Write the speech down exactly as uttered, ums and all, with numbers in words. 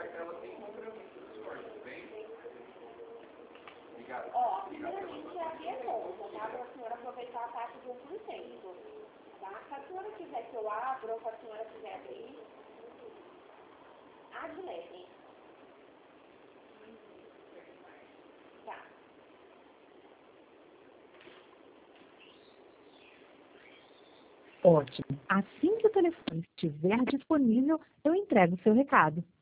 Ó, primeiramente é aqui é conta, tá? Para a senhora aproveitar a taxa de um por cento, tá? Se a senhora quiser que eu abra ou se a senhora quiser abrir, adleve. Tá. Ótimo. Assim que o telefone estiver disponível, eu entrego o seu recado.